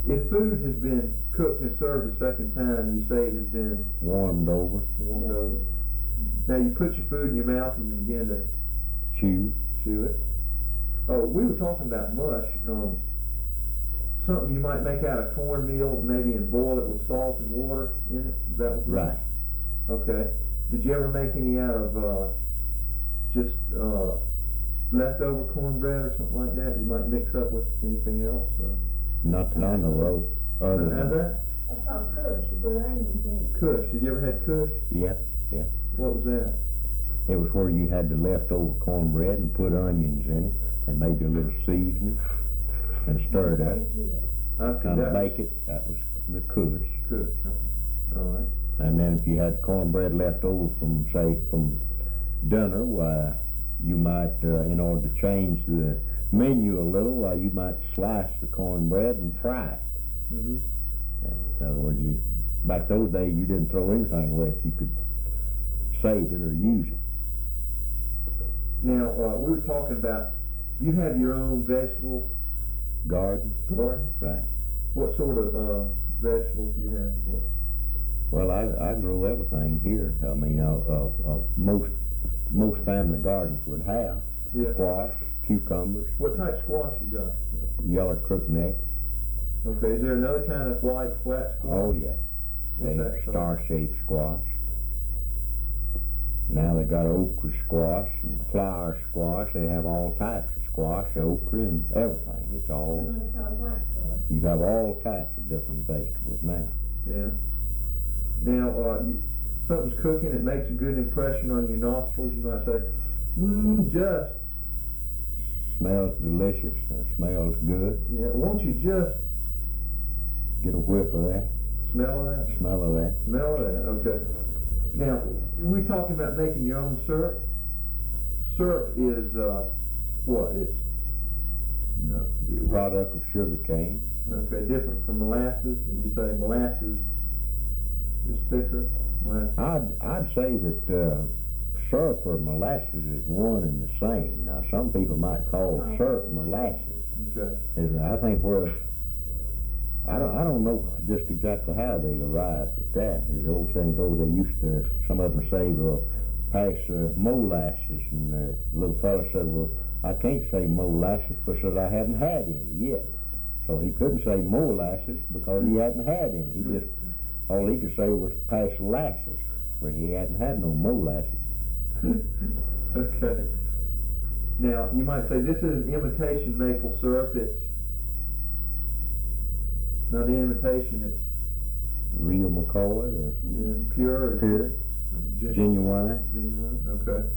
If food has been cooked and served a second time, you say it has been warmed over, Now you put your food in your mouth and you begin to chew it. Oh, we were talking about mush. Something you might make out of cornmeal, maybe, and boil it with salt and water in it. That was mush? right. Okay. Did you ever make any out of just leftover cornbread or something like that? You might mix up with anything else. Not that I know of. Other Have than that? That's called kush. You put onions in it. Kush. Did you ever had kush? yeah. What was that? It was where you had the leftover cornbread and put onions in it and maybe a little seasoning and stir it up. I see. Kind That of was bake it. That was the kush. kush. Okay. All right. And then if you had cornbread left over from, say, from dinner, why, you might, in order to change the menu a little, you might slice the cornbread and fry it. Mm-hmm. In other words, back those days, you didn't throw anything away if you could save it or use it. Now, we were talking about, you have your own vegetable Garden? garden? Right. What sort of vegetables do you have? Well, I grow everything here. I mean, most family gardens would have Yeah. squash, cucumbers, What type of squash you got? yellow crookneck. Okay, is there another kind of white flat squash? Oh yeah, What's they have that called? star-shaped squash. Now they got okra squash and flower squash. They have all types of squash, okra, and everything. It's all, It's called white squash. you have all types of different vegetables now. Yeah. Now, something's cooking, it makes a good impression on your nostrils. You might say, just. Smells delicious, smells good. Yeah, won't you just Get a whiff of that, smell of that? smell of that. Smell of that, okay. Now, we're talking about making your own syrup. Syrup is, what? It's Product of sugar cane. okay, different from molasses. And you say molasses is thicker. Molasses. I'd say that syrup or molasses is one and the same. Now, some people might call syrup molasses. Okay. I think where I don't know just exactly how they arrived at that. As the old saying goes, they used to, some of them say, well, pass molasses, and the little fella said, well, I can't say molasses because I haven't had any yet. So he couldn't say molasses because he hadn't had any. He just, all he could say was pass lasses, where he hadn't had no molasses. Okay. Now, you might say this is an imitation maple syrup. It's not an imitation, it's Real McCoy or pure. pure, genuine. Genuine, okay.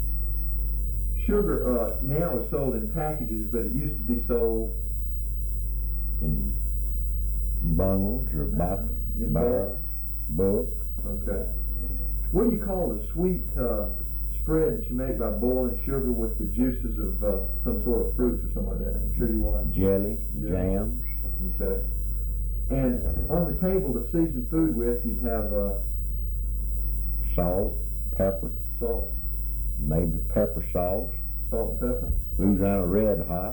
Sugar now is sold in packages, but it used to be sold In bundles or boxes, in barrels, book. Okay. What do you call the sweet spread that you make by boiling sugar with the juices of some sort of fruits or something like that? I'm sure you watch. Jelly, Jelly. jams, Okay. And on the table to season food with, you'd have salt, pepper, salt, maybe pepper sauce, and pepper. Louisiana Red Hot.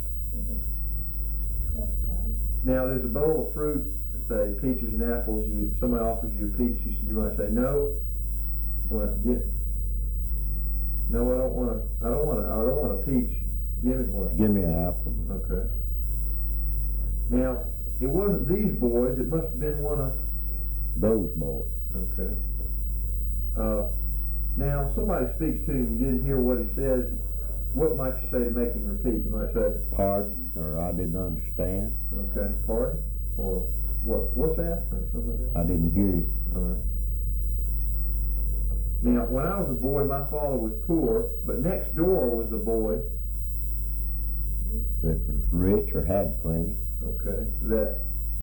Now, there's a bowl of fruit, say peaches and apples. Somebody offers you a peach, you might say no. What? No, I don't want a peach. Give it what? Give me an apple. Okay. Now, it wasn't these boys. It must have been one of. Those boys. Okay. Now, somebody speaks to you and you didn't hear what he says. What might you say to make him repeat? You might say, Pardon, or I didn't understand. okay, pardon, or what's that, or something like that. I didn't hear you. All right. Now, when I was a boy, my father was poor, but next door was a boy, That was rich or had plenty. okay, that